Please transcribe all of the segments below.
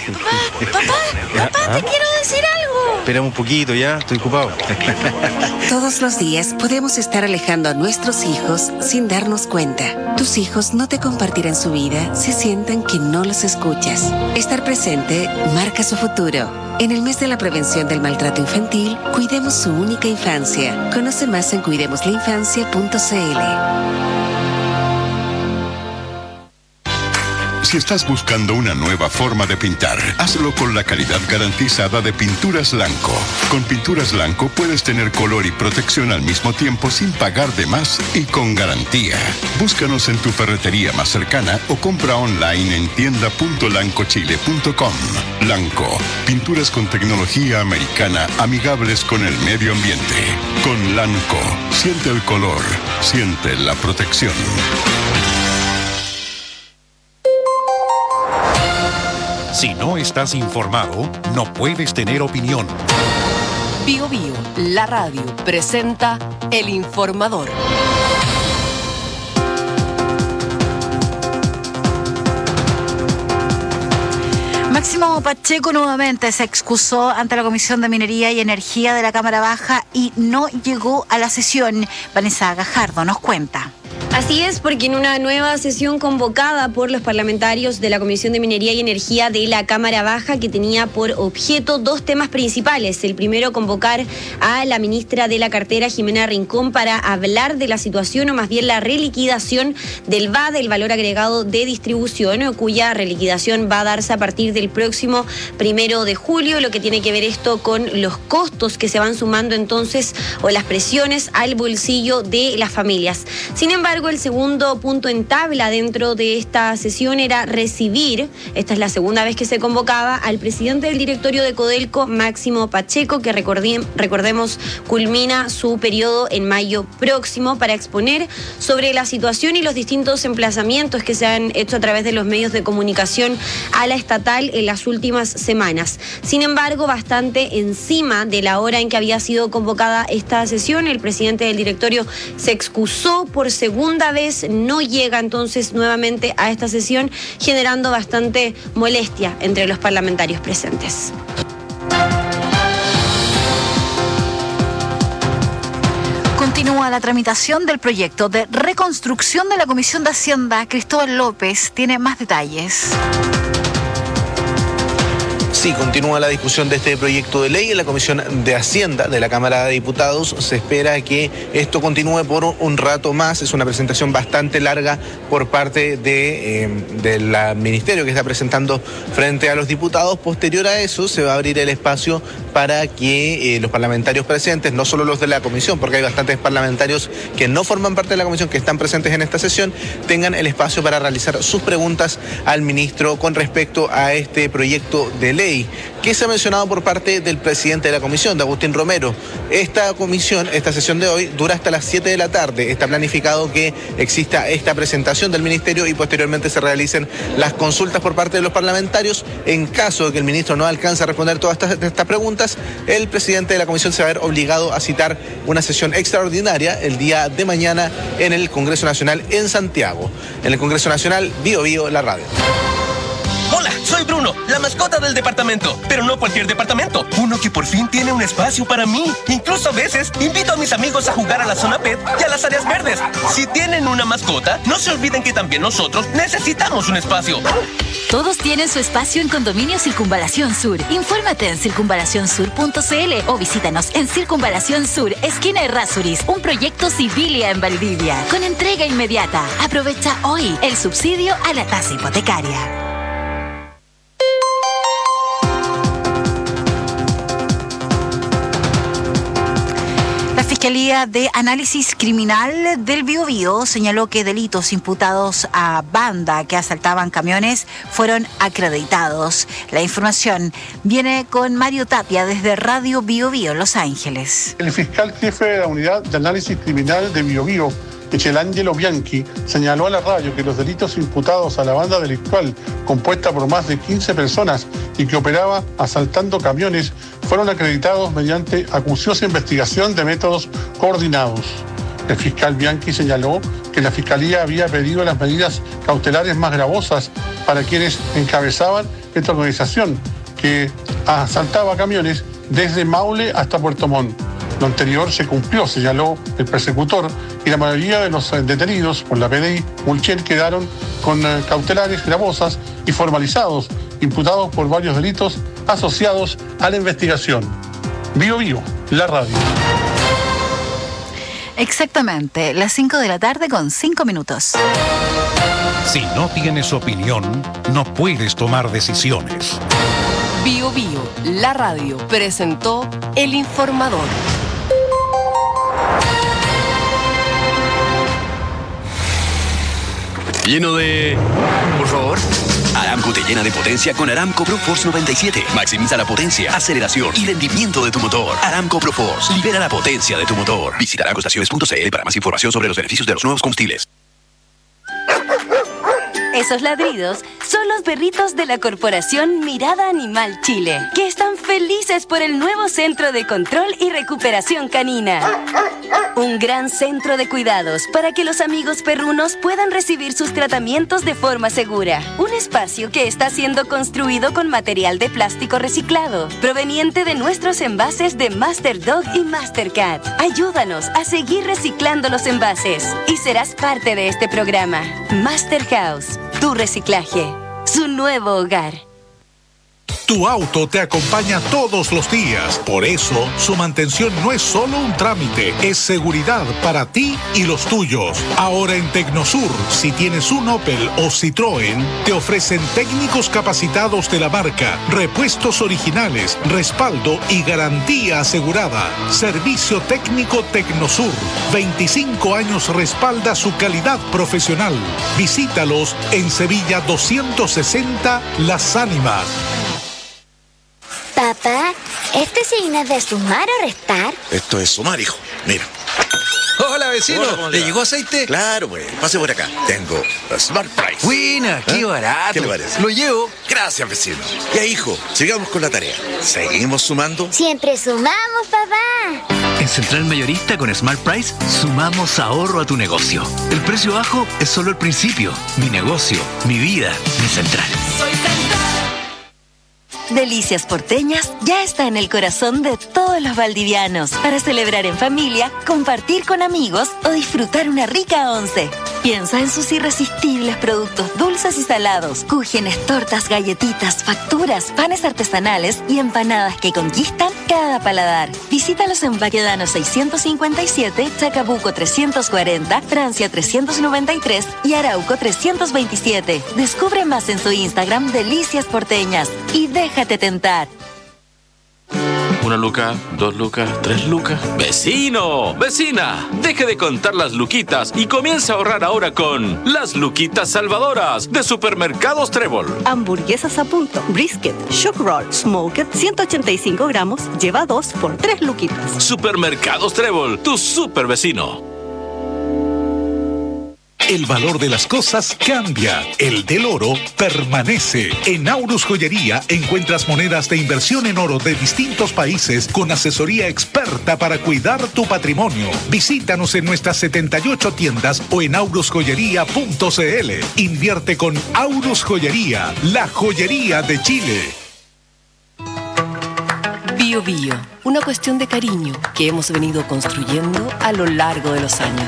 Papá, te quiero decir algo. Esperamos un poquito, ya, estoy ocupado. Todos los días podemos estar alejando a nuestros hijos sin darnos cuenta. Tus hijos no te compartirán su vida si sienten que no los escuchas. Estar presente marca su futuro. En el mes de la prevención del maltrato infantil, cuidemos su única infancia. Conoce más en cuidemoslainfancia.cl. Si estás buscando una nueva forma de pintar, hazlo con la calidad garantizada de Pinturas Lanco. Con Pinturas Lanco puedes tener color y protección al mismo tiempo sin pagar de más y con garantía. Búscanos en tu ferretería más cercana o compra online en tienda.lancochile.com. Lanco, pinturas con tecnología americana amigables con el medio ambiente. Con Lanco, siente el color, siente la protección. Si no estás informado, no puedes tener opinión. Bío Bío, la radio, presenta El Informador. Máximo Pacheco nuevamente se excusó ante la Comisión de Minería y Energía de la Cámara Baja y no llegó a la sesión. Vanessa Gajardo nos cuenta. Así es, porque en una nueva sesión convocada por los parlamentarios de la Comisión de Minería y Energía de la Cámara Baja, que tenía por objeto dos temas principales. El primero, convocar a la ministra de la cartera, Jimena Rincón, para hablar de la situación, o más bien la reliquidación del VAD, el valor agregado de distribución, cuya reliquidación va a darse a partir del próximo 1 de julio, lo que tiene que ver esto con los costos que se van sumando entonces, o las presiones al bolsillo de las familias. Sin embargo, el segundo punto en tabla dentro de esta sesión era recibir, esta es la segunda vez que se convocaba, al presidente del directorio de Codelco, Máximo Pacheco, que recordemos culmina su periodo en mayo próximo, para exponer sobre la situación y los distintos emplazamientos que se han hecho a través de los medios de comunicación a la estatal en las últimas semanas. Sin embargo, bastante encima de la hora en que había sido convocada esta sesión, el presidente del directorio se excusó por segunda vez, no llega entonces nuevamente a esta sesión, generando bastante molestia entre los parlamentarios presentes. Continúa la tramitación del proyecto de reconstrucción de la Comisión de Hacienda. Cristóbal López tiene más detalles. Sí, continúa la discusión de este proyecto de ley en la Comisión de Hacienda de la Cámara de Diputados. Se espera que esto continúe por un rato más. Es una presentación bastante larga por parte del ministerio que está presentando frente a los diputados. Posterior a eso, se va a abrir el espacio para que los parlamentarios presentes, no solo los de la comisión, porque hay bastantes parlamentarios que no forman parte de la comisión, que están presentes en esta sesión, tengan el espacio para realizar sus preguntas al ministro con respecto a este proyecto de ley, que se ha mencionado por parte del presidente de la comisión, de Agustín Romero. Esta sesión de hoy dura hasta las 7 de la tarde. Está planificado que exista esta presentación del ministerio y posteriormente se realicen las consultas por parte de los parlamentarios. En caso de que el ministro no alcance a responder todas estas preguntas, el presidente de la comisión se va a ver obligado a citar una sesión extraordinaria el día de mañana en el Congreso Nacional en Santiago. En el Congreso Nacional, Bío Bío, la radio. Hola, soy Bruno, la mascota del departamento. Pero no cualquier departamento, uno que por fin tiene un espacio para mí. Incluso a veces invito a mis amigos a jugar a la zona pet y a las áreas verdes. Si tienen una mascota, no se olviden que también nosotros necesitamos un espacio. Todos tienen su espacio en Condominio Circunvalación Sur. Infórmate en circunvalacionsur.cl o visítanos en Circunvalación Sur, esquina Errázuriz, un proyecto Civilia en Valdivia, con entrega inmediata. Aprovecha hoy el subsidio a la tasa hipotecaria. La Fiscalía de Análisis Criminal del Biobío señaló que delitos imputados a banda que asaltaban camiones fueron acreditados. La información viene con Mario Tapia desde Radio Biobío, Los Ángeles. El fiscal jefe de la Unidad de Análisis Criminal de Biobío, Michelangelo Bianchi, señaló a la radio que los delitos imputados a la banda delictual, compuesta por más de 15 personas y que operaba asaltando camiones, fueron acreditados mediante acuciosa investigación de métodos coordinados. El fiscal Bianchi señaló que la Fiscalía había pedido las medidas cautelares más gravosas para quienes encabezaban esta organización que asaltaba camiones desde Maule hasta Puerto Montt. Lo anterior se cumplió, señaló el persecutor, y la mayoría de los detenidos por la PDI Mulchen quedaron con cautelares gravosas y formalizados, imputados por varios delitos asociados a la investigación. Bio Bio, la radio. Exactamente, las 5 de la tarde con 5 minutos. Si no tienes opinión, no puedes tomar decisiones. Bio Bio, la radio, presentó El Informador. Lleno de... Por favor. Aramco te llena de potencia con Aramco ProForce 97. Maximiza la potencia, aceleración y rendimiento de tu motor. Aramco ProForce. Libera la potencia de tu motor. Visita aramcoestaciones.cl para más información sobre los beneficios de los nuevos combustibles. Esos ladridos son los perritos de la Corporación Mirada Animal Chile, que están felices por el nuevo Centro de Control y Recuperación Canina. Un gran centro de cuidados para que los amigos perrunos puedan recibir sus tratamientos de forma segura. Un espacio que está siendo construido con material de plástico reciclado, proveniente de nuestros envases de Master Dog y Master Cat. Ayúdanos a seguir reciclando los envases y serás parte de este programa. Master House. Tu reciclaje, su nuevo hogar. Tu auto te acompaña todos los días. Por eso, su mantención no es solo un trámite, es seguridad para ti y los tuyos. Ahora en Tecnosur, si tienes un Opel o Citroën, te ofrecen técnicos capacitados de la marca, repuestos originales, respaldo y garantía asegurada. Servicio técnico Tecnosur. 25 años respalda su calidad profesional. Visítalos en Sevilla 260 Las Ánimas. Papá, ¿este signo es de sumar o restar? Esto es sumar, hijo. Mira. Hola, vecino. Hola, ¿Le llegó aceite? Claro, pues. Pase por acá. Tengo Smart Price. Buena, qué barato. ¿Qué le parece? Lo llevo. Gracias, vecino. Ya, hijo, sigamos con la tarea. ¿Seguimos sumando? Siempre sumamos, papá. En Central Mayorista con Smart Price sumamos ahorro a tu negocio. El precio bajo es solo el principio. Mi negocio, mi vida, mi Central. Soy Central. Delicias Porteñas ya está en el corazón de todos los valdivianos para celebrar en familia, compartir con amigos o disfrutar una rica once. Piensa en sus irresistibles productos dulces y salados, cúgenes, tortas, galletitas, facturas, panes artesanales y empanadas que conquistan cada paladar. Visítalos en Baquedano 657, Chacabuco 340, Francia 393 y Arauco 327. Descubre más en su Instagram Delicias Porteñas y déjate tentar. 1 luca, 2 lucas, 3 lucas. ¡Vecino! ¡Vecina! Deje de contar las luquitas y comience a ahorrar ahora con las luquitas salvadoras de Supermercados Trébol. Hamburguesas a punto, brisket, shock roll, smoked, 185 gramos, lleva 2 por 3 luquitas. Supermercados Trébol, tu super vecino. El valor de las cosas cambia. El del oro permanece. En Aurus Joyería encuentras monedas de inversión en oro de distintos países con asesoría experta para cuidar tu patrimonio. Visítanos en nuestras 78 tiendas o en aurusjoyería.cl. Invierte con Aurus Joyería, la joyería de Chile. Bio Bio, una cuestión de cariño que hemos venido construyendo a lo largo de los años.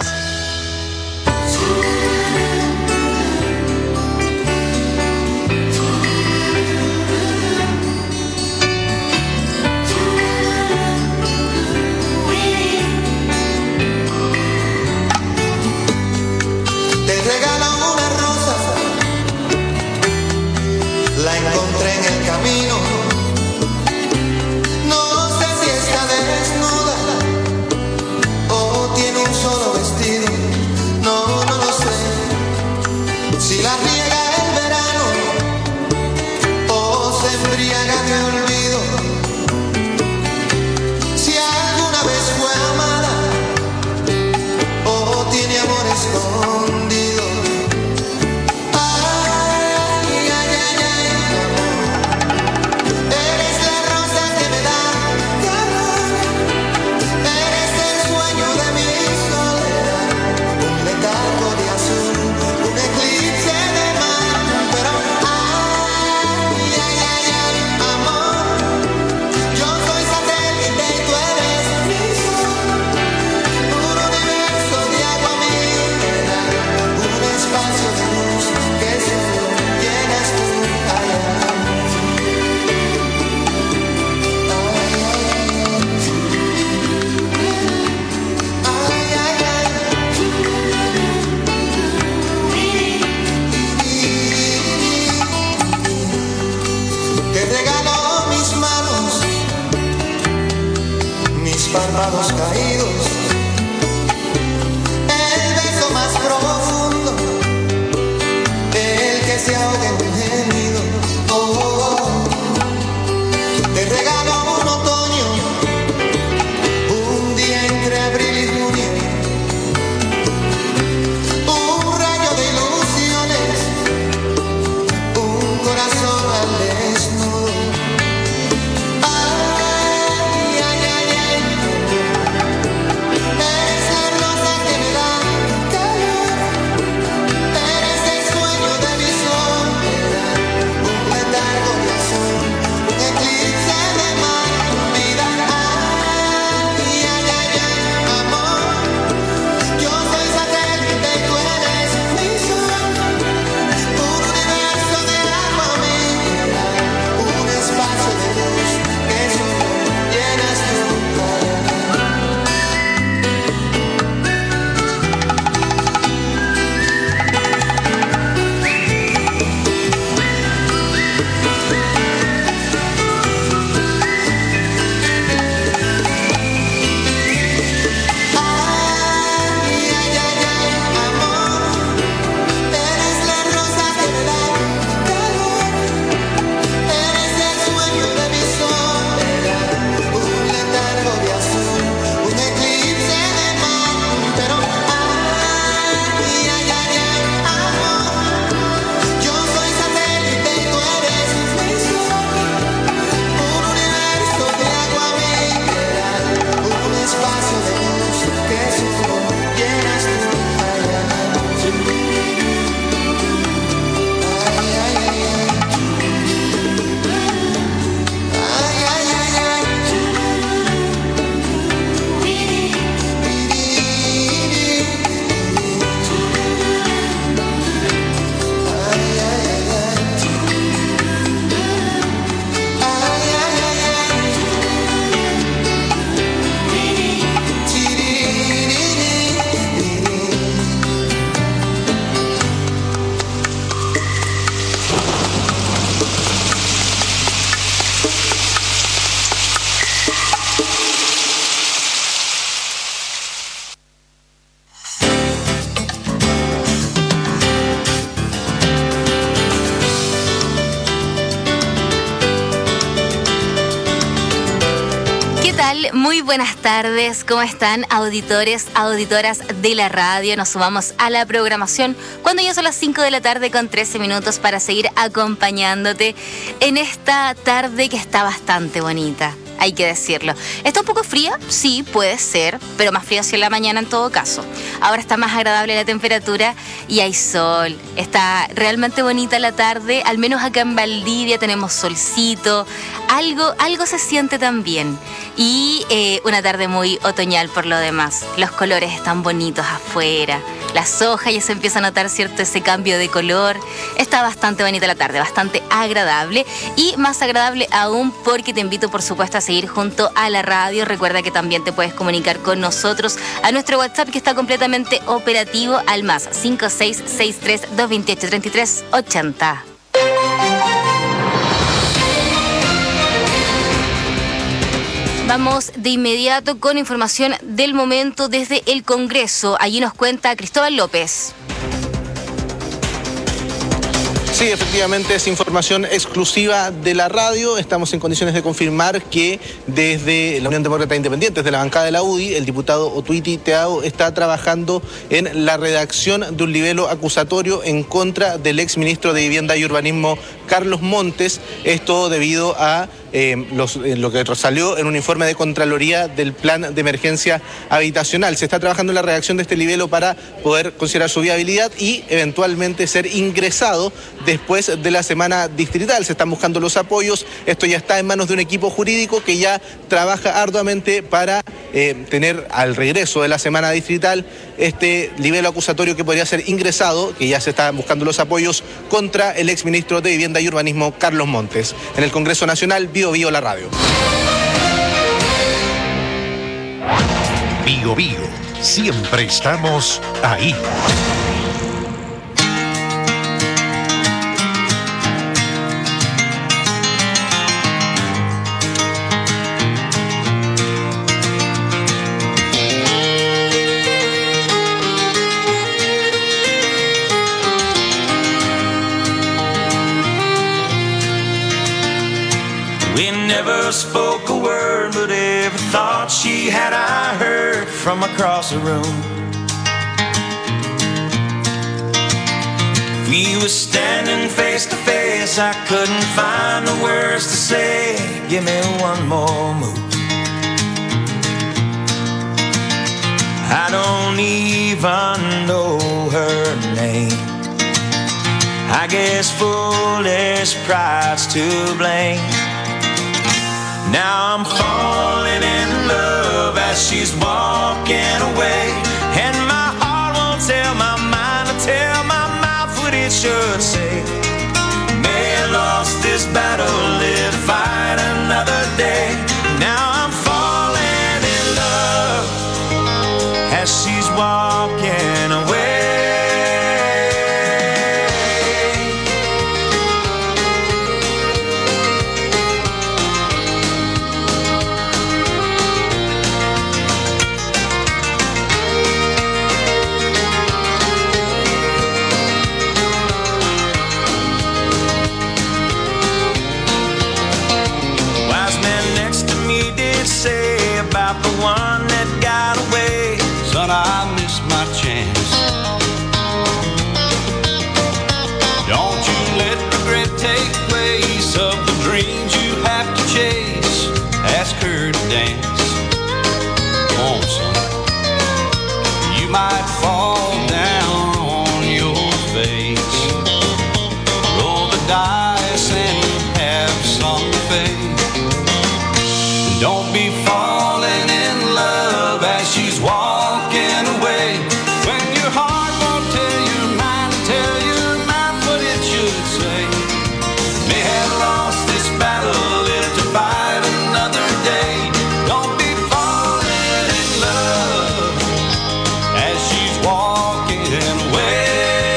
Un eclipse de mar. párpados caídos, el beso más profundo, el que se ahoga en un gemido. Te regalo un otoño, un día entre abril y junio, un rayo de ilusiones, un corazón al desnudo. Ay, ay, ay, ay, eres la rosa que me da calor, eres el sueño de mi soledad, un letargo de azul, un eclipse de mar, vida. Ay, ay, ay, ay, amor, yo soy satélite y tú eres mi sol, un universo de agua mineral, un espacio de luz que solo llenas tú. Ay, ay, ay, ay, amor, eres la rosa que me da calor, eres el sueño de mi soledad, un letargo de azul, un eclipse de mar. Pero ay, ay, ay, ay, amor, yo soy satélite y tú eres mi sol, un universo de agua mineral, un espacio de luz que solo llenas tú. ¿Qué tal? Muy buenas tardes. ¿Cómo están, auditores, auditoras de la radio? Nos sumamos a la programación cuando ya son las 5 de la tarde con 13 minutos para seguir acompañándote en esta tarde que está bastante bonita. Hay que decirlo. ¿Está un poco fría? Sí, puede ser, pero más fría hacia la mañana en todo caso. Ahora está más agradable la temperatura y hay sol. Está realmente bonita la tarde, al menos acá en Valdivia tenemos solcito. Algo se siente también. Y una tarde muy otoñal por lo demás. Los colores están bonitos afuera. Las hojas ya se empieza a notar, ¿cierto?, ese cambio de color. Está bastante bonita la tarde, bastante agradable. Y más agradable aún porque te invito, por supuesto, a seguir junto a la radio. Recuerda que también te puedes comunicar con nosotros a nuestro WhatsApp, que está completamente operativo, al más 5663-228-3380. Vamos de inmediato con información del momento desde el Congreso. Allí nos cuenta Cristóbal López. Sí, efectivamente es información exclusiva de la radio. Estamos en condiciones de confirmar que desde la Unión Demócrata Independiente, desde la bancada de la UDI, el diputado Otuiti Teao está trabajando en la redacción de un libelo acusatorio en contra del exministro de Vivienda y Urbanismo, Carlos Montes. Esto debido a lo que salió en un informe de Contraloría del Plan de Emergencia Habitacional. Se está trabajando en la redacción de este libelo para poder considerar su viabilidad y eventualmente ser ingresado después de la semana distrital. Se están buscando los apoyos. Esto ya está en manos de un equipo jurídico que ya trabaja arduamente para tener al regreso de la semana distrital este libelo acusatorio que podría ser ingresado, que ya se están buscando los apoyos contra el exministro de Vivienda y Urbanismo, Carlos Montes. En el Congreso Nacional, Bio Bio la radio. Bio Bio, siempre estamos ahí. We never spoke a word, but every thought she had I heard from across the room. We were standing face to face, I couldn't find the words to say. Give me one more move. I don't even know her name. I guess foolish pride's to blame. Now I'm falling in love as she's walking away, and my heart won't tell my mind to tell my mouth what it should say. May have lost this battle, live to fight another day. Now I'm falling in love as she's walking away. Say about the one that got away, son, I missed my chance. Don't you let regret take place of the dreams you have to chase. Ask her to dance. Come on, son. You might fall down on your face. Roll the dice and have some faith. Don't be falling in love as she's walking away, when your heart won't tell your mind to tell your mouth what it should say. May have lost this battle, live to fight another day. Don't be falling in love as she's walking away.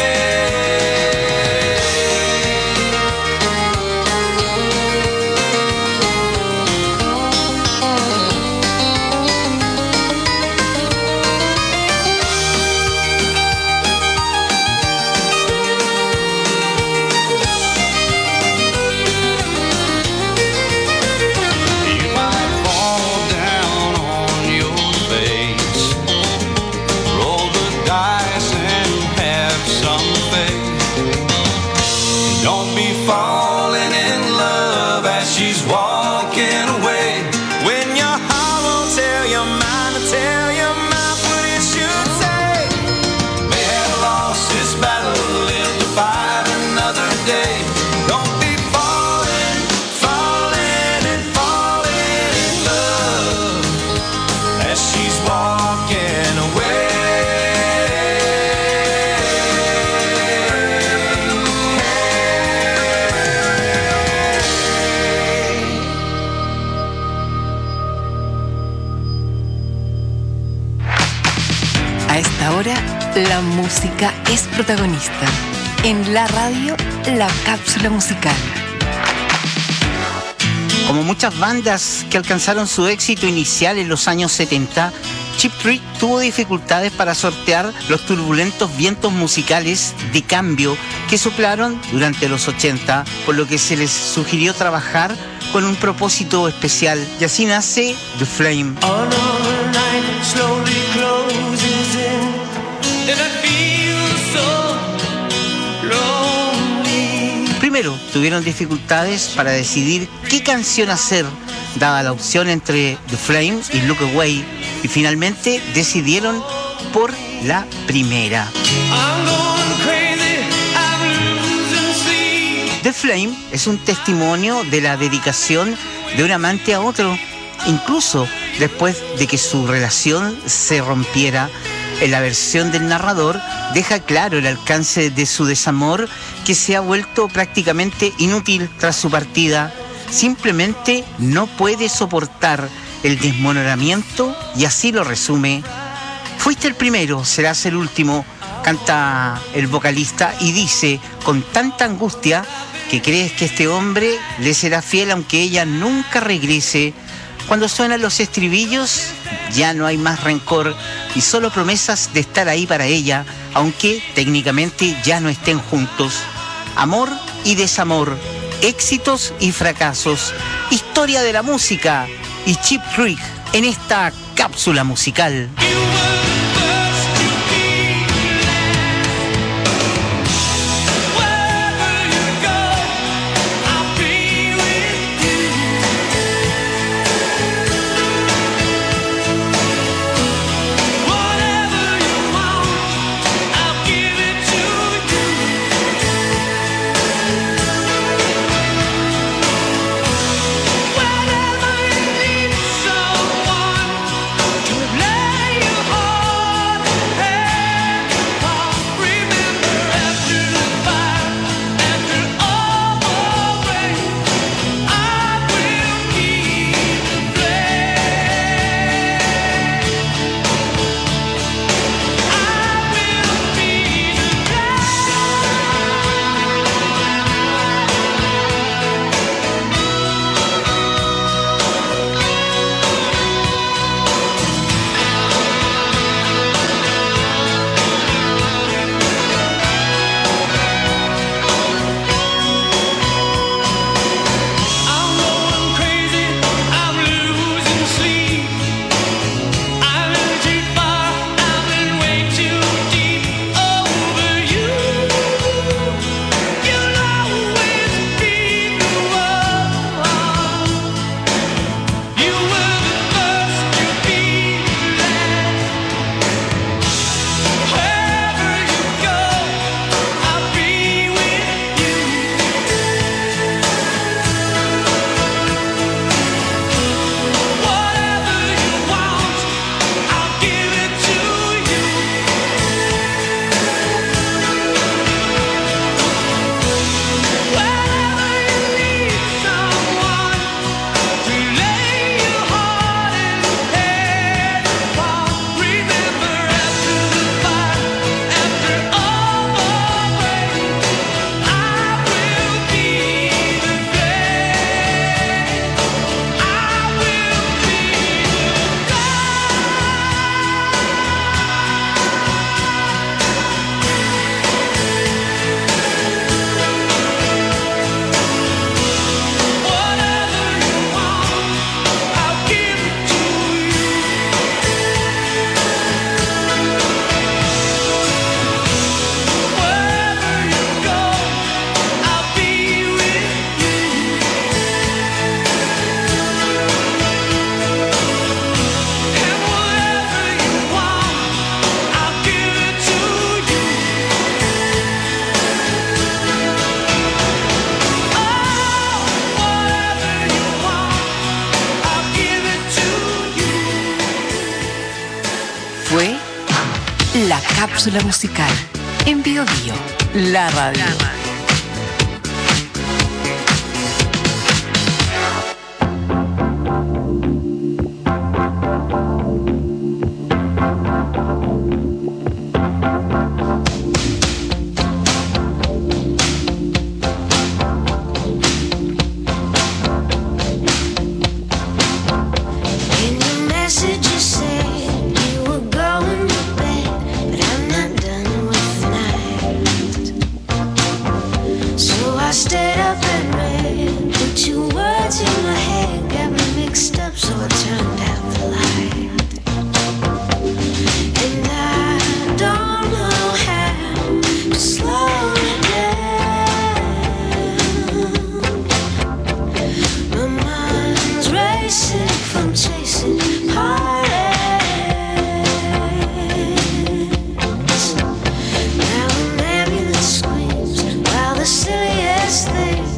Don't be falling in love as she's walking away, when your heart won't tell your mind to tell your mouth what it should say. May have lost this battle, live to fight another day. Don't be falling, falling and falling in love as she's walking away. Ahora la música es protagonista. En la radio, la cápsula musical. Como muchas bandas que alcanzaron su éxito inicial en los años 70, Cheap Trick tuvo dificultades para sortear los turbulentos vientos musicales de cambio que soplaron durante los 80, por lo que se les sugirió trabajar con un propósito especial, y así nace The Flame. Another night slowly closes in, and I feel so lonely. Primero, tuvieron dificultades para decidir qué canción hacer, dada la opción entre The Flame y Look Away, y finalmente decidieron por la primera. I'm going crazy, I'm losing sleep. The Flame es un testimonio de la dedicación de un amante a otro, incluso después de que su relación se rompiera. En la versión del narrador deja claro el alcance de su desamor, que se ha vuelto prácticamente inútil tras su partida. Simplemente no puede soportar el desmoronamiento y así lo resume. Fuiste el primero, serás el último, canta el vocalista y dice con tanta angustia que crees que este hombre le será fiel aunque ella nunca regrese. Cuando suenan los estribillos ya no hay más rencor y solo promesas de estar ahí para ella, aunque técnicamente ya no estén juntos. Amor y desamor, éxitos y fracasos, historia de la música y Cheap Trick en esta cápsula musical. Fue la cápsula musical en Bio Bio, la radio. Now an ambulance screams while the silliest thing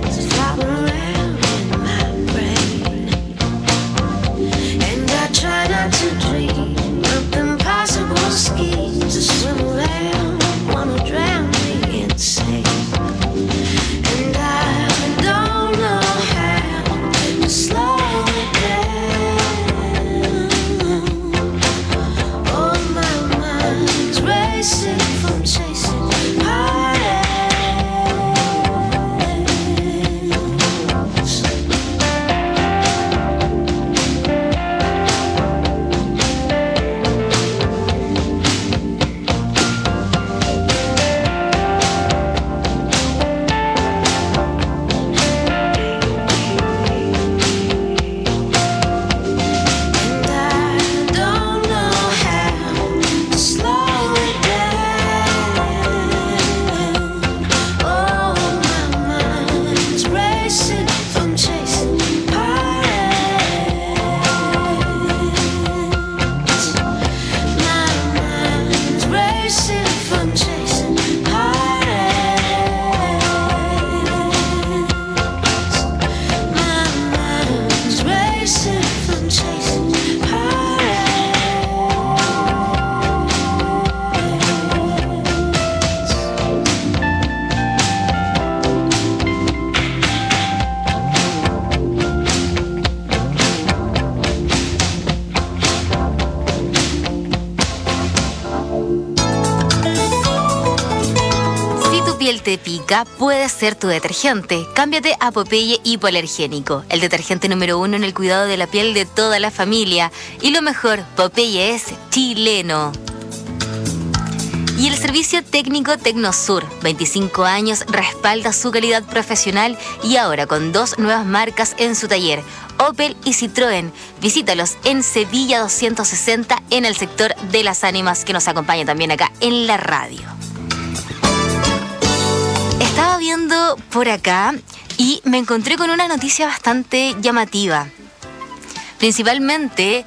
te pica puede ser tu detergente. Cámbiate a Popeye Hipoalergénico, el detergente número 1 en el cuidado de la piel de toda la familia. Y lo mejor, Popeye es chileno. Y el servicio técnico Tecnosur, 25 años, respalda su calidad profesional y ahora con 2 nuevas marcas en su taller, Opel y Citroën. Visítalos en Sevilla 260 en el sector de Las Ánimas, que nos acompaña también acá en la radio. Estaba viendo por acá y me encontré con una noticia bastante llamativa. Principalmente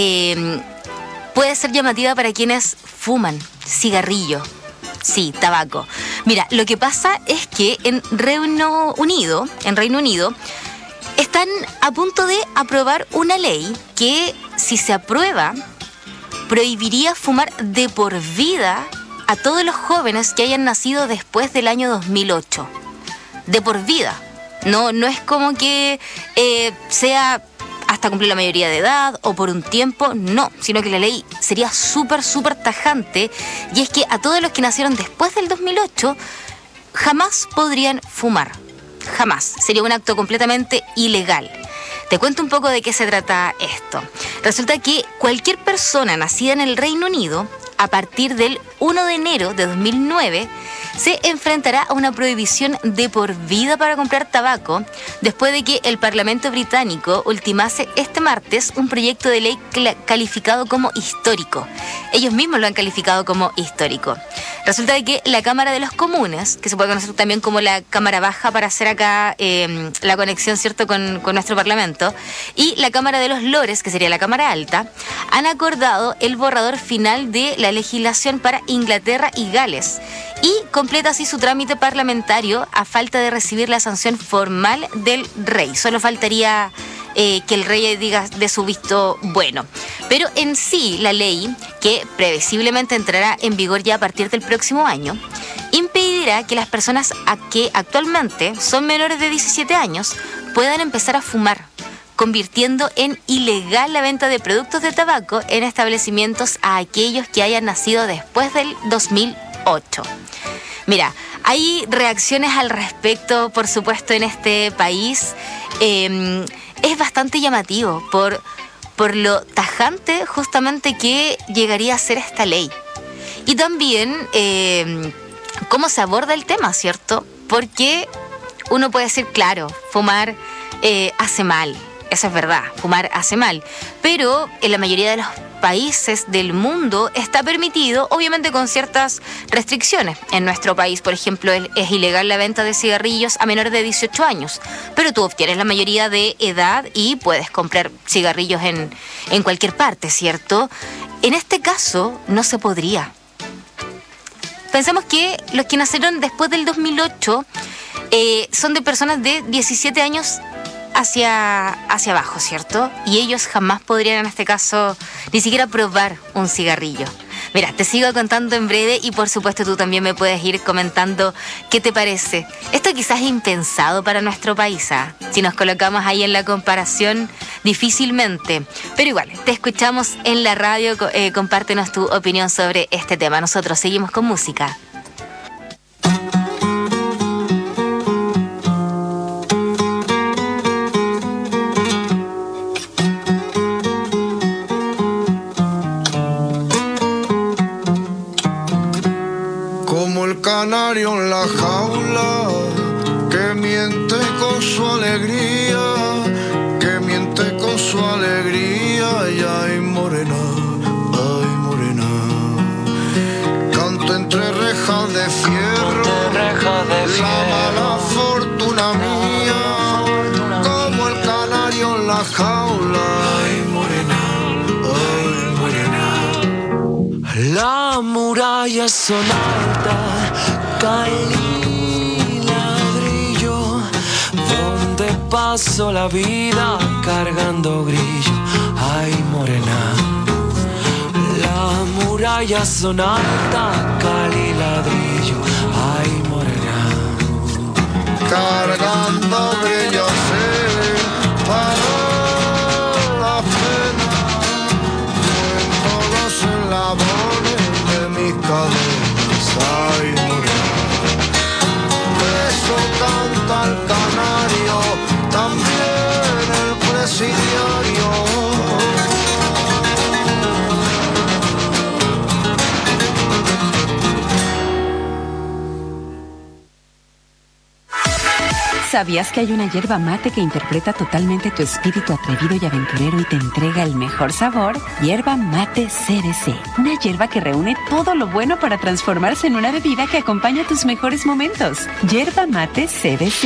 puede ser llamativa para quienes fuman cigarrillo. Sí, tabaco. Mira, lo que pasa es que en Reino Unido, están a punto de aprobar una ley que, si se aprueba, prohibiría fumar de por vida a todos los jóvenes que hayan nacido después del año 2008. De por vida. No es como que sea hasta cumplir la mayoría de edad o por un tiempo, no, sino que la ley sería súper tajante, y es que a todos los que nacieron después del 2008 jamás podrían fumar, jamás, sería un acto completamente ilegal. Te cuento un poco de qué se trata esto. Resulta que cualquier persona nacida en el Reino Unido, a partir del 1 de enero de 2009, se enfrentará a una prohibición de por vida para comprar tabaco después de que el Parlamento británico ultimase este martes un proyecto de ley calificado como histórico. Ellos mismos lo han calificado como histórico. Resulta de que la Cámara de los Comunes, que se puede conocer también como la Cámara Baja para hacer acá la conexión, ¿cierto?, con nuestro Parlamento, y la Cámara de los Lores, que sería la Cámara Alta, han acordado el borrador final de la legislación para Inglaterra y Gales y completa así su trámite parlamentario a falta de recibir la sanción formal del rey. Solo faltaría que el rey diga de su visto bueno. Pero en sí, la ley, que previsiblemente entrará en vigor ya a partir del próximo año, impedirá que las personas que actualmente son menores de 17 años puedan empezar a fumar, convirtiendo en ilegal la venta de productos de tabaco en establecimientos a aquellos que hayan nacido después del 2008. Mira, hay reacciones al respecto, por supuesto, en este país. Es bastante llamativo por lo tajante justamente que llegaría a ser esta ley. Y también cómo se aborda el tema, ¿cierto? Porque uno puede decir, claro, fumar hace mal. Eso es verdad, fumar hace mal. Pero en la mayoría de los países del mundo está permitido, obviamente con ciertas restricciones. En nuestro país, por ejemplo, es ilegal la venta de cigarrillos a menores de 18 años. Pero tú obtienes la mayoría de edad y puedes comprar cigarrillos en cualquier parte, ¿cierto? En este caso, no se podría. Pensemos que los que nacieron después del 2008 son de personas de 17 años hacia abajo, ¿cierto? Y ellos jamás podrían, en este caso, ni siquiera probar un cigarrillo. Mira, te sigo contando en breve y por supuesto tú también me puedes ir comentando qué te parece. Esto quizás es impensado para nuestro país, ¿ah? Si nos colocamos ahí en la comparación, difícilmente. Pero igual, te escuchamos en la radio, compártenos tu opinión sobre este tema. Nosotros seguimos con música. Canario en la jaula, que miente con su alegría, que miente con su alegría, y ay morena, canto entre rejas de fierro, la mala fortuna mía, como el canario en la jaula, ay morena, la muralla son alta, caí ladrillo, donde paso la vida cargando grillo. Ay morena, la muralla son alta, cali ladrillo. Ay morena, cargando grillo sí, para la pena, viendo los eslabones de mis cadenas. Ay morena, ¿Sabías que hay una hierba mate que interpreta totalmente tu espíritu atrevido y aventurero y te entrega el mejor sabor? Hierba mate CBC. Una hierba que reúne todo lo bueno para transformarse en una bebida que acompaña tus mejores momentos. Hierba mate CBC.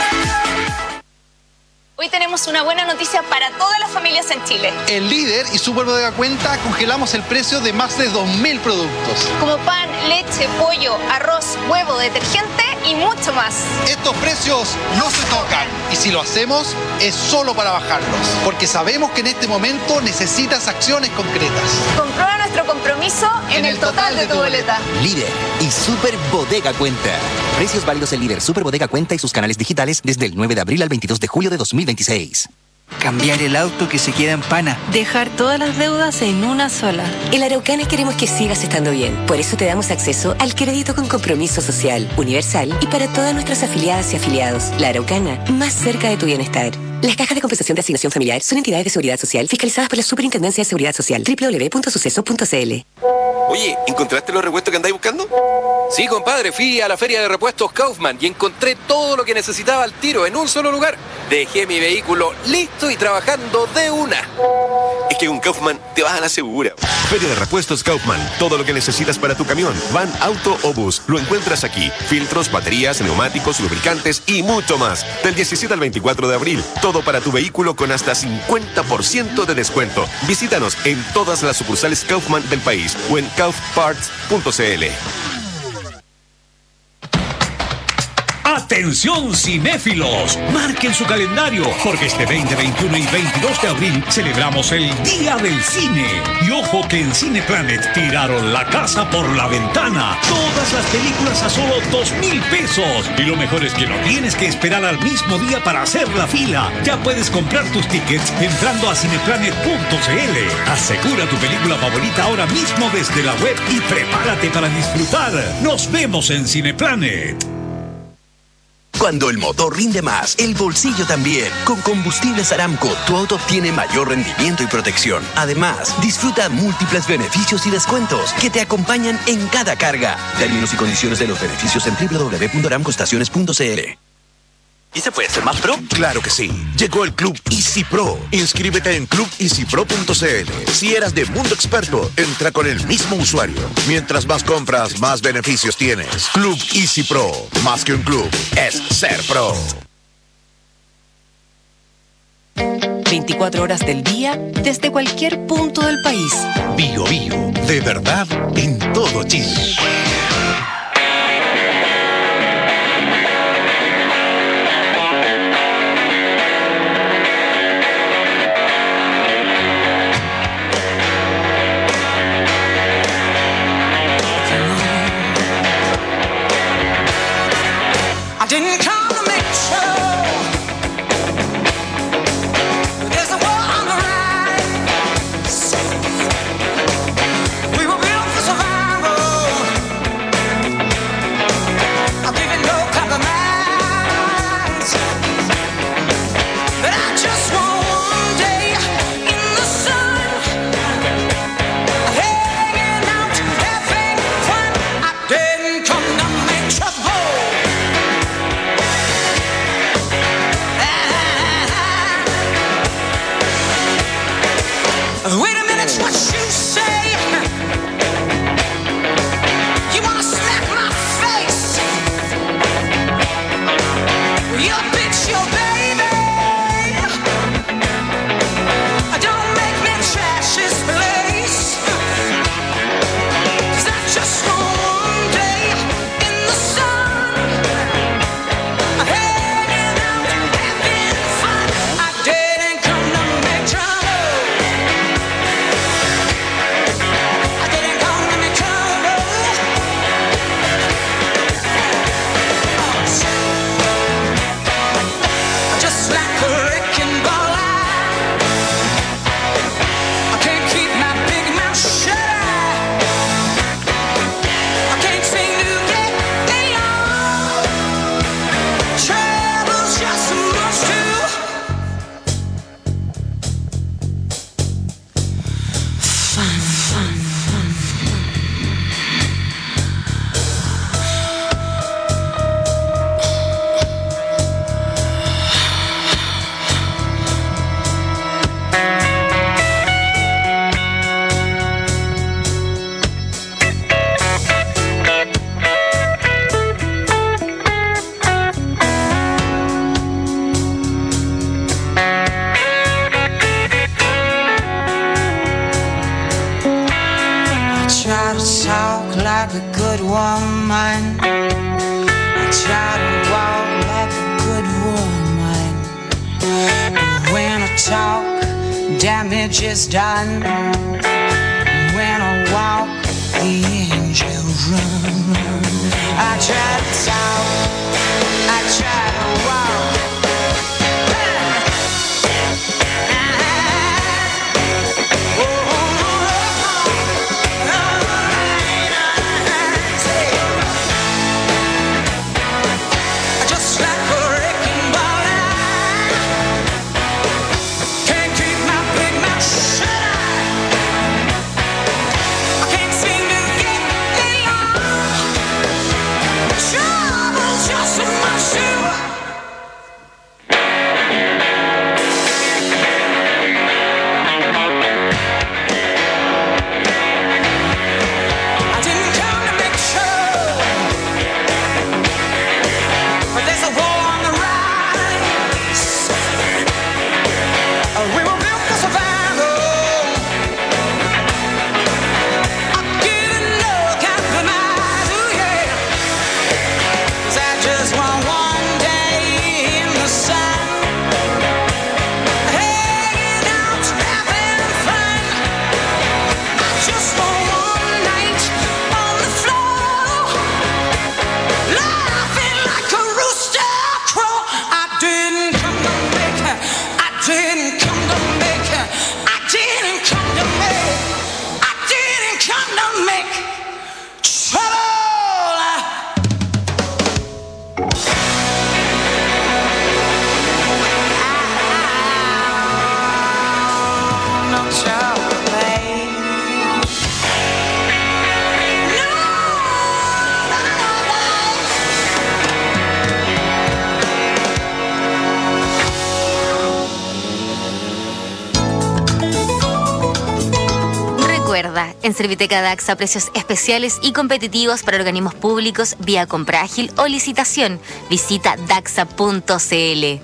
Hoy tenemos una buena noticia para todas las familias en Chile. En Líder y Superbodega Cuenta congelamos el precio de más de 2.000 productos. Como pan, leche, pollo, arroz, huevo, detergente y mucho más. Estos precios no se tocan y si lo hacemos es solo para bajarlos, porque sabemos que en este momento necesitas acciones concretas. Comprueba nuestro compromiso en el total de tu boleta. Líder y Superbodega Cuenta. Precios válidos en Líder, Superbodega Cuenta y sus canales digitales desde el 9 de abril al 22 de julio de 2026. Cambiar el auto que se queda en pana. Dejar todas las deudas en una sola. En la Araucana queremos que sigas estando bien. Por eso te damos acceso al crédito con compromiso social, universal y para todas nuestras afiliadas y afiliados. La Araucana, más cerca de tu bienestar. Las cajas de compensación de asignación familiar son entidades de seguridad social fiscalizadas por la Superintendencia de Seguridad Social. www.suceso.cl. Oye, ¿encontraste los repuestos que andáis buscando? Sí, compadre, fui a la feria de repuestos Kaufman y encontré todo lo que necesitaba al tiro en un solo lugar. Dejé mi vehículo listo y trabajando de una. Es que con Kaufman te vas a la segura. Feria de repuestos Kaufman. Todo lo que necesitas para tu camión, van, auto o bus, lo encuentras aquí. Filtros, baterías, neumáticos, lubricantes y mucho más. Del 17 al 24 de abril. Todo para tu vehículo con hasta 50% de descuento. Visítanos en todas las sucursales Kaufman del país o en kaufparts.cl. ¡Atención cinéfilos! Marquen su calendario, porque este 20, 21 y 22 de abril celebramos el Día del Cine. Y ojo que en Cineplanet tiraron la casa por la ventana. Todas las películas a solo 2,000 pesos. Y lo mejor es que no tienes que esperar al mismo día para hacer la fila. Ya puedes comprar tus tickets entrando a cineplanet.cl. Asegura tu película favorita ahora mismo desde la web y prepárate para disfrutar. Nos vemos en Cineplanet. Cuando el motor rinde más, el bolsillo también. Con Combustibles Aramco, tu auto obtiene mayor rendimiento y protección. Además, disfruta múltiples beneficios y descuentos que te acompañan en cada carga. Términos y condiciones de los beneficios en www.aramcoestaciones.cl. ¿Y se puede ser más pro? Claro que sí. Llegó el Club Easy Pro. Inscríbete en clubeasypro.cl. Si eras de Mundo Experto, entra con el mismo usuario. Mientras más compras, más beneficios tienes. Club Easy Pro. Más que un club, es ser pro. 24 horas del día, desde cualquier punto del país. Bio Bio, de verdad en todo Chile. Didn't come to make sure there's a war on the rise. We were built for survival. I'll give it no compromise. But I just want one day in the sun, hanging out, having fun. I didn't come to make trouble. like a good woman. I try to walk like a good woman. But when I talk, damage is done. When I walk, the angels run. I try to talk, I try to walk. En Serviteca Daxa, precios especiales y competitivos para organismos públicos vía compra ágil o licitación. Visita daxa.cl.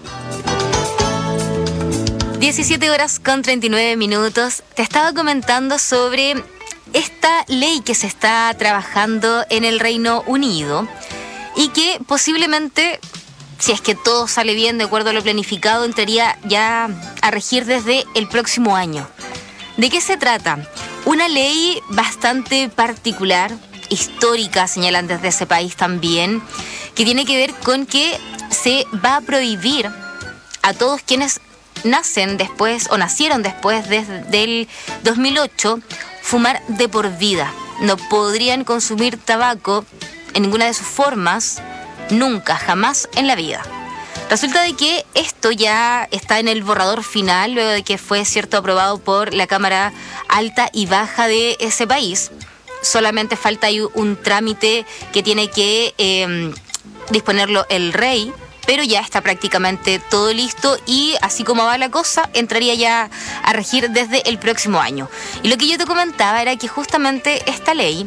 17 horas con 39 minutos. Te estaba comentando sobre esta ley que se está trabajando en el Reino Unido y que posiblemente, si es que todo sale bien de acuerdo a lo planificado, entraría ya a regir desde el próximo año. ¿De qué se trata? Una ley bastante particular, histórica, señalan desde ese país también, que tiene que ver con que se va a prohibir a todos quienes nacen después o nacieron después del 2008 fumar de por vida. No podrían consumir tabaco en ninguna de sus formas, nunca, jamás en la vida. Resulta de que esto ya está en el borrador final, luego de que fue aprobado por la Cámara Alta y Baja de ese país. Solamente falta ahí un trámite que tiene que disponerlo el rey, pero ya está prácticamente todo listo y así como va la cosa, entraría ya a regir desde el próximo año. Y lo que yo te comentaba era que justamente esta ley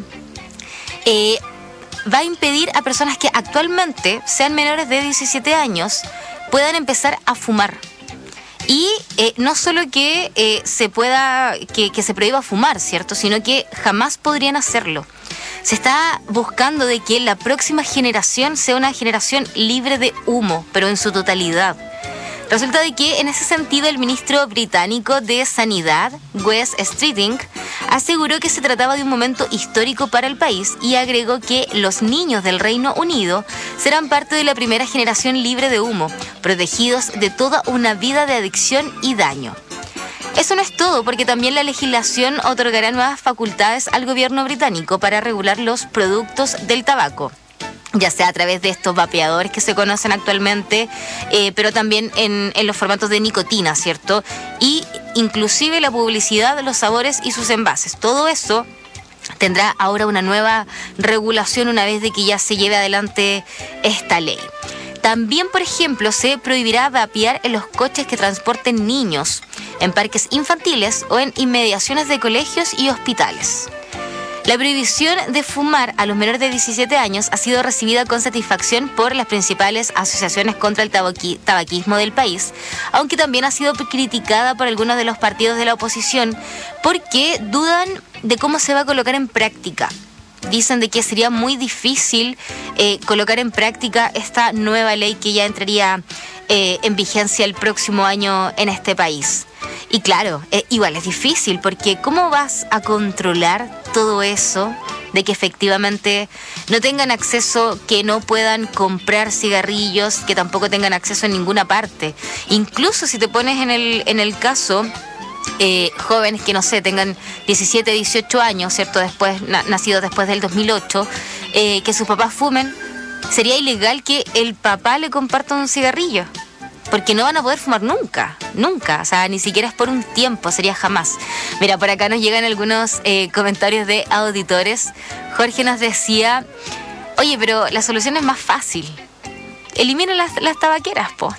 va a impedir a personas que actualmente sean menores de 17 años puedan empezar a fumar. Y no solo que se prohíba fumar, ¿cierto? Sino que jamás podrían hacerlo. Se está buscando de que la próxima generación sea una generación libre de humo, pero en su totalidad. Resulta de que en ese sentido el ministro británico de Sanidad, Wes Streeting, aseguró que se trataba de un momento histórico para el país y agregó que los niños del Reino Unido serán parte de la primera generación libre de humo, protegidos de toda una vida de adicción y daño. Eso no es todo, porque también la legislación otorgará nuevas facultades al gobierno británico para regular los productos del tabaco, ya sea a través de estos vapeadores que se conocen actualmente, pero también en los formatos de nicotina, ¿cierto? Y inclusive la publicidad de los sabores y sus envases. Todo eso tendrá ahora una nueva regulación una vez de que ya se lleve adelante esta ley. También, por ejemplo, se prohibirá vapear en los coches que transporten niños, en parques infantiles o en inmediaciones de colegios y hospitales. La prohibición de fumar a los menores de 17 años ha sido recibida con satisfacción por las principales asociaciones contra el tabaquismo del país, aunque también ha sido criticada por algunos de los partidos de la oposición porque dudan de cómo se va a colocar en práctica. dicen de que sería muy difícil colocar en práctica esta nueva ley que ya entraría en vigencia el próximo año en este país. Y claro, igual es difícil, porque ¿cómo vas a controlar todo eso de que efectivamente no tengan acceso, que no puedan comprar cigarrillos, que tampoco tengan acceso en ninguna parte? Incluso si te pones en el caso... jóvenes que, no sé, tengan 17, 18 años, ¿cierto? Nacidos después del 2008, que sus papás fumen, sería ilegal que el papá le comparta un cigarrillo, porque no van a poder fumar nunca, o sea, ni siquiera es por un tiempo, sería jamás. Mira, por acá nos llegan algunos comentarios de auditores. Jorge nos decía, oye, pero la solución es más fácil. Eliminen las tabaqueras, po.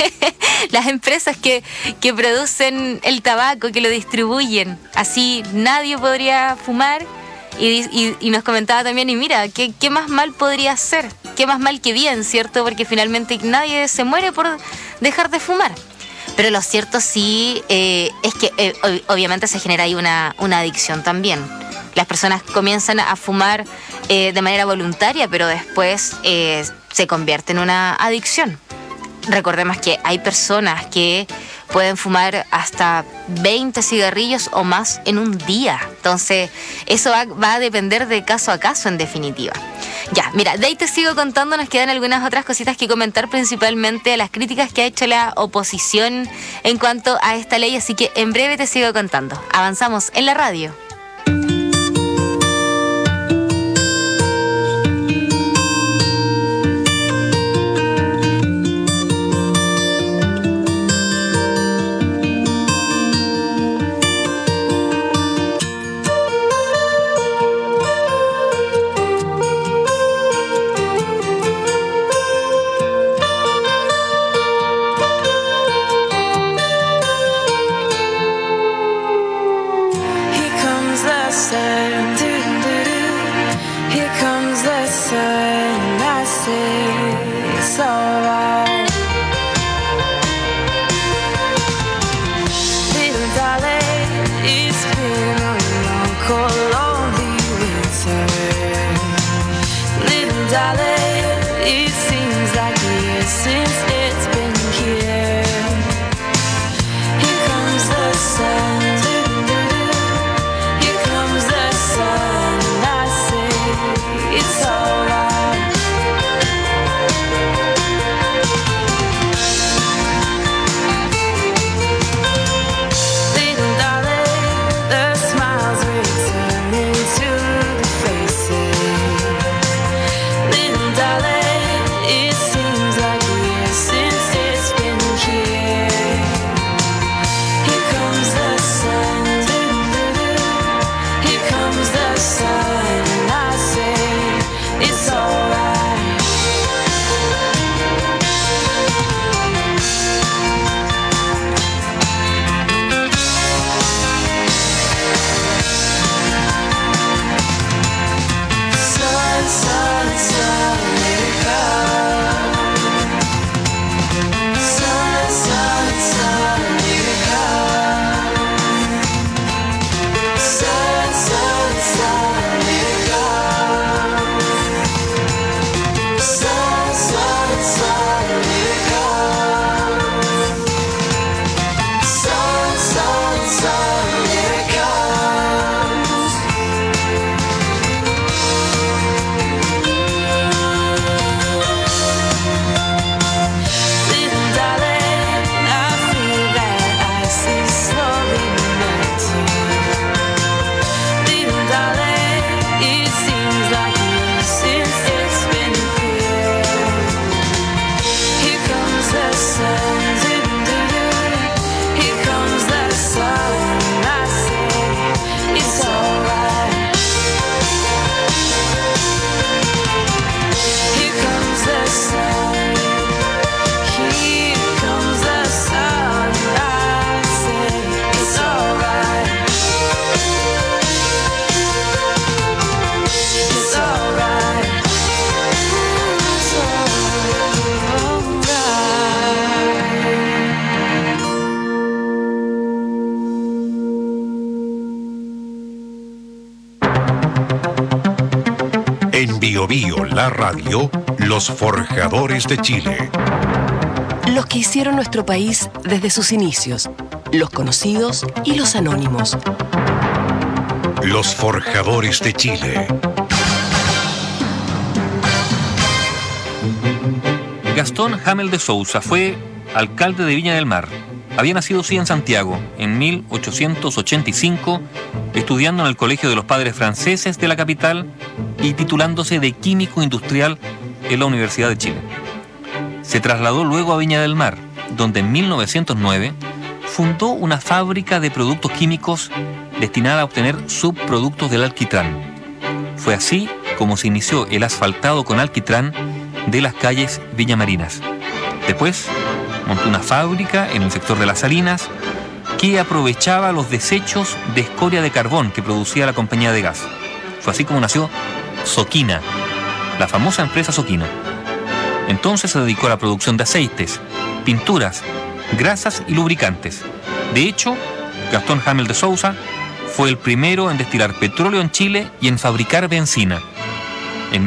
Las empresas que producen el tabaco, que lo distribuyen. Así nadie podría fumar. Y nos comentaba también, y mira, ¿qué más mal podría ser? ¿Qué más mal que bien, cierto? Porque finalmente nadie se muere por dejar de fumar. Pero lo cierto sí es que obviamente se genera ahí una adicción también. Las personas comienzan a fumar de manera voluntaria, pero después se convierte en una adicción. Recordemos que hay personas que pueden fumar hasta 20 cigarrillos o más en un día. Entonces, eso va a depender de caso a caso, en definitiva. Ya, mira, de ahí te sigo contando, nos quedan algunas otras cositas que comentar, principalmente a las críticas que ha hecho la oposición en cuanto a esta ley, así que en breve te sigo contando. Avanzamos en la radio. It seems like we're Bio Bio, la radio, los forjadores de Chile. Los que hicieron nuestro país desde sus inicios, los conocidos y los anónimos. Los forjadores de Chile. Gastón Hamel de Sousa fue alcalde de Viña del Mar. Había nacido sí en Santiago, en 1885, estudiando en el Colegio de los Padres Franceses de la capital y titulándose de químico industrial en la Universidad de Chile. Se trasladó luego a Viña del Mar, donde en 1909 fundó una fábrica de productos químicos destinada a obtener subproductos del alquitrán. Fue así como se inició el asfaltado con alquitrán de las calles viñamarinas. Después montó una fábrica en el sector de Las Salinas que aprovechaba los desechos de escoria de carbón que producía la compañía de gas. Fue así como nació Soquina, la famosa empresa Soquina. Entonces se dedicó a la producción de aceites, pinturas, grasas y lubricantes. De hecho, Gastón Hamel de Sousa fue el primero en destilar petróleo en Chile y en fabricar benzina. En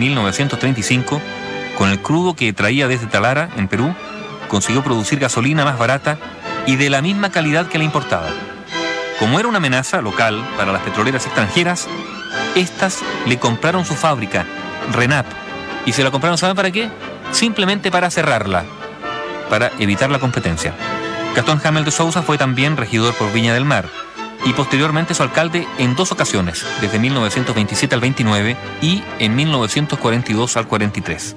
1935, con el crudo que traía desde Talara, en Perú, consiguió producir gasolina más barata y de la misma calidad que la importada. Como era una amenaza local para las petroleras extranjeras, estas le compraron su fábrica, RENAP, y se la compraron, ¿saben para qué? Simplemente para cerrarla, para evitar la competencia. Gastón Hamel de Sousa fue también regidor por Viña del Mar y posteriormente su alcalde en 2 ocasiones, desde 1927 al 29 y en 1942 al 43.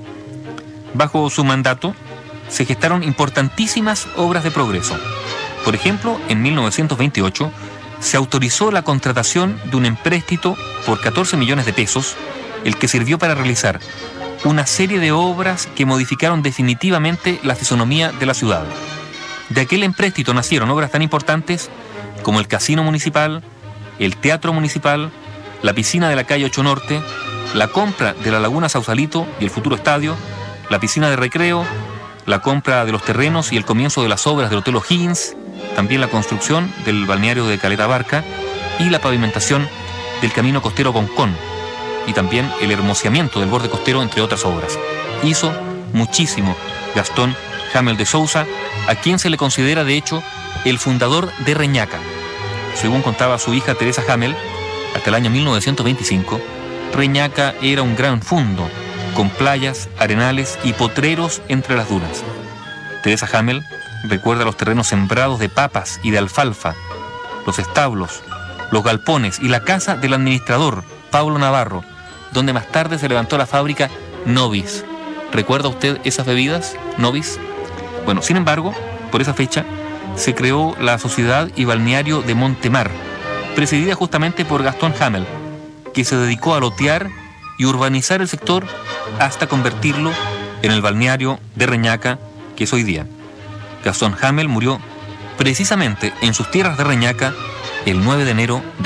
Bajo su mandato se gestaron importantísimas obras de progreso. Por ejemplo, en 1928 se autorizó la contratación de un empréstito por 14 millones de pesos, el que sirvió para realizar una serie de obras que modificaron definitivamente la fisonomía de la ciudad. De aquel empréstito nacieron obras tan importantes como el Casino Municipal, el Teatro Municipal, la piscina de la calle 8 Norte, la compra de la Laguna Sausalito y el futuro estadio, la piscina de recreo, la compra de los terrenos y el comienzo de las obras del Hotel O'Higgins, también la construcción del balneario de Caleta Barca y la pavimentación del camino costero Concón, y también el hermoseamiento del borde costero, entre otras obras. Hizo muchísimo Gastón Hamel de Sousa, a quien se le considera de hecho el fundador de Reñaca. Según contaba su hija Teresa Hamel, hasta el año 1925, Reñaca era un gran fundo, con playas, arenales y potreros entre las dunas. Teresa Hamel recuerda los terrenos sembrados de papas y de alfalfa, los establos, los galpones y la casa del administrador, Pablo Navarro, donde más tarde se levantó la fábrica Novis. ¿Recuerda usted esas bebidas, Novis? Bueno, sin embargo, por esa fecha se creó la Sociedad y Balneario de Montemar, presidida justamente por Gastón Hamel, que se dedicó a lotear y urbanizar el sector hasta convertirlo en el balneario de Reñaca que es hoy día. Gastón Hamel murió precisamente en sus tierras de Reñaca el 9 de enero de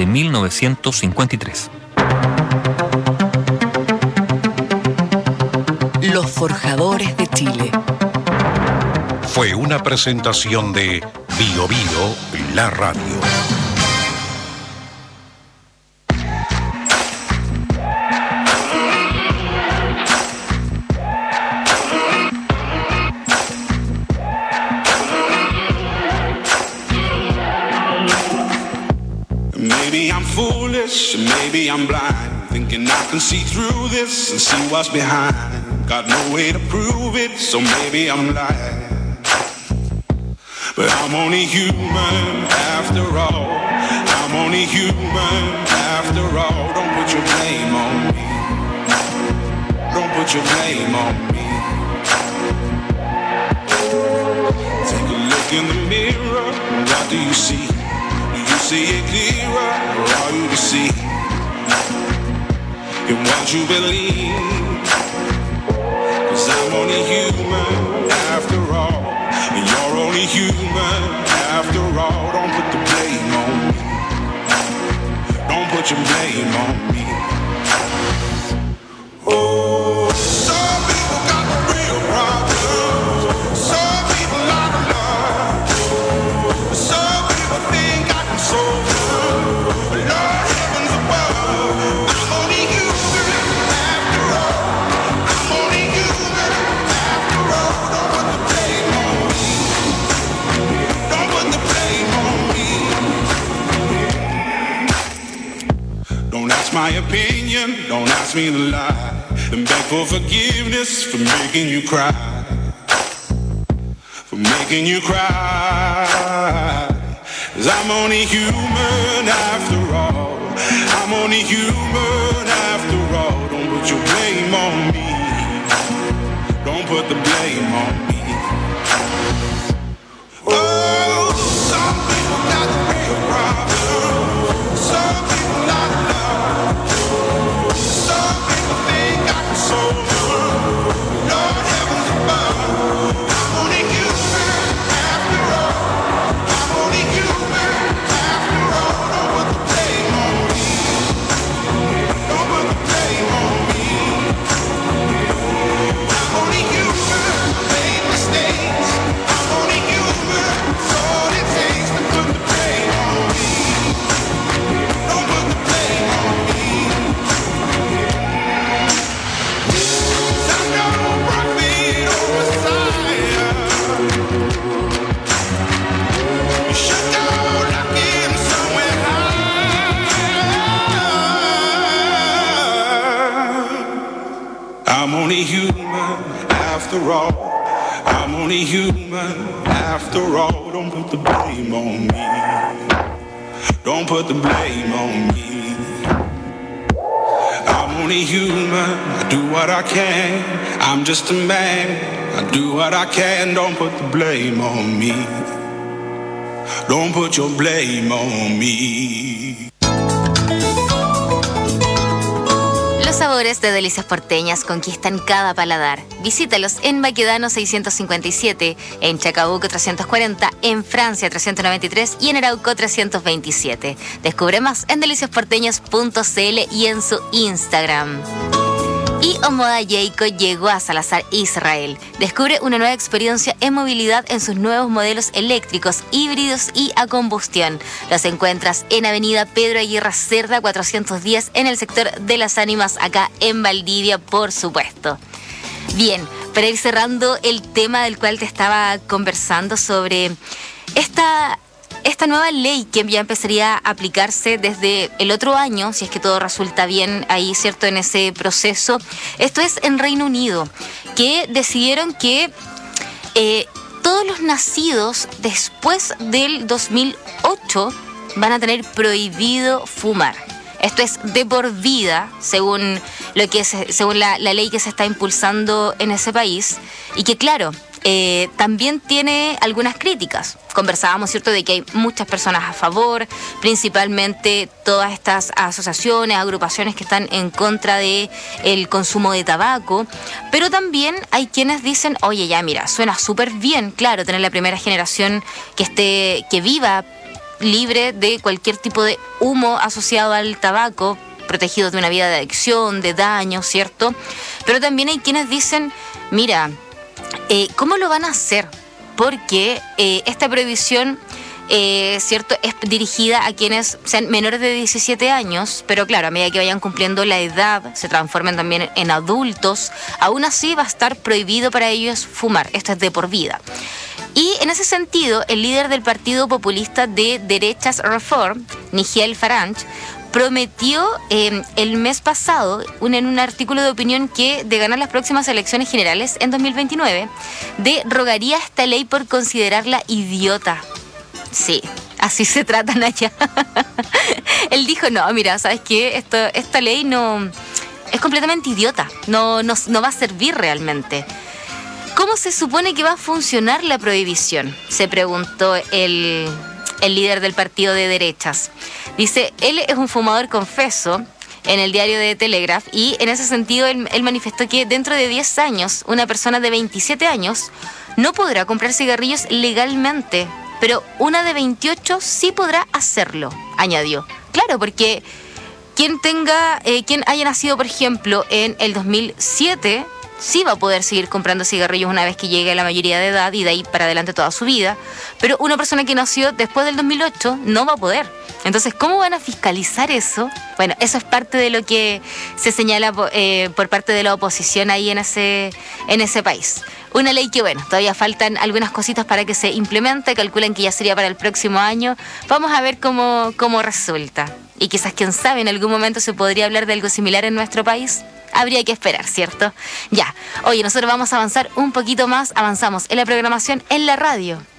1953. Los forjadores de Chile. Fue una presentación de Bio Bio, la radio. Maybe I'm foolish, maybe I'm blind, thinking I can see through this and see what's behind. Got no way to prove it, so maybe I'm lying. But I'm only human after all. I'm only human after all. Don't put your blame on me. Don't put your blame on me. Take a look in the mirror. What do you see? Do you see it clearer, or are you deceived in what you believe? 'Cause I'm only human after all, and you're only human after all. Don't put the blame on me. Don't put your blame on me. Oh, some people got real problems. Some people out of love. Some people think I can solve them. But Lord, heavens above, I'm only human after all. my opinion, don't ask me to lie. And beg for forgiveness for making you cry. For making you cry. 'Cause I'm only human after all. I'm only human after all. Don't put your blame on me. Don't put the blame on me. Oh, some people got the real problem. Some people not love. Some people think I can solve them. Lord heavens above. I'm only human after all. I'm only human after all. Don't put the blame on me. Don't put the blame on me. I'm only human, made mistakes. I'm only human, it's all it takes to put the blame on me. Don't put the blame on me. 'Cause I'm no prophet or Messiah. You should go looking somewhere high. I'm only human after all. I'm only human after all. Don't put the blame on me. Don't put the blame on me. I'm only human. I do what I can. I'm just a man. I do what I can. Don't put the blame on me. Don't put your blame on me. Los sabores de Delicias Porteñas conquistan cada paladar. Visítalos en Baquedano 657, en Chacabuco 340, en Francia 393 y en Arauco 327. Descubre más en deliciasporteñas.cl y en su Instagram. Y Omoda Jayco llegó a Salazar, Israel. Descubre una nueva experiencia en movilidad en sus nuevos modelos eléctricos, híbridos y a combustión. Los encuentras en Avenida Pedro Aguirre Cerda 410 en el sector de Las Ánimas, acá en Valdivia, por supuesto. Bien, para ir cerrando el tema del cual te estaba conversando sobre esta nueva ley que ya empezaría a aplicarse desde el otro año, si es que todo resulta bien ahí, ¿cierto?, en ese proceso. Esto es en Reino Unido, que decidieron que todos los nacidos después del 2008 van a tener prohibido fumar. Esto es de por vida, según la ley que se está impulsando en ese país, y que claro, también tiene algunas críticas. Conversábamos, ¿cierto?, de que hay muchas personas a favor, principalmente todas estas asociaciones, agrupaciones que están en contra de el consumo de tabaco, pero también hay quienes dicen, oye, ya mira, suena súper bien, claro, tener la primera generación que viva libre de cualquier tipo de humo asociado al tabaco, protegidos de una vida de adicción, de daño, ¿cierto? Pero también hay quienes dicen, mira, ¿cómo lo van a hacer? Porque esta prohibición, ¿cierto?, es dirigida a quienes sean menores de 17 años, pero claro, a medida que vayan cumpliendo la edad, se transformen también en adultos, aún así va a estar prohibido para ellos fumar. Esto es de por vida. Y en ese sentido, el líder del Partido Populista de Derechas Reform, Nigel Farage, prometió el mes pasado, en un artículo de opinión, que de ganar las próximas elecciones generales en 2029, derogaría esta ley por considerarla idiota. Sí, así se tratan allá. Él dijo, no, mira, ¿sabes qué? Esta ley no es completamente idiota, no va a servir realmente. ¿Cómo se supone que va a funcionar la prohibición?, se preguntó el líder del partido de derechas. Dice, él es un fumador confeso, en el diario de Telegraph, y en ese sentido él manifestó que dentro de 10 años una persona de 27 años no podrá comprar cigarrillos legalmente, pero una de 28 sí podrá hacerlo, añadió. Claro, porque quien haya nacido, por ejemplo, en el 2007... sí va a poder seguir comprando cigarrillos una vez que llegue a la mayoría de edad y de ahí para adelante toda su vida. Pero una persona que nació después del 2008 no va a poder. Entonces, ¿cómo van a fiscalizar eso? Bueno, eso es parte de lo que se señala por parte de la oposición ahí en ese país. Una ley que, bueno, todavía faltan algunas cositas para que se implemente. Calculan que ya sería para el próximo año. Vamos a ver cómo resulta. Y quizás, quién sabe, en algún momento se podría hablar de algo similar en nuestro país. Habría que esperar, ¿cierto? Ya. Oye, nosotros vamos a avanzar un poquito más. Avanzamos en la programación en la radio.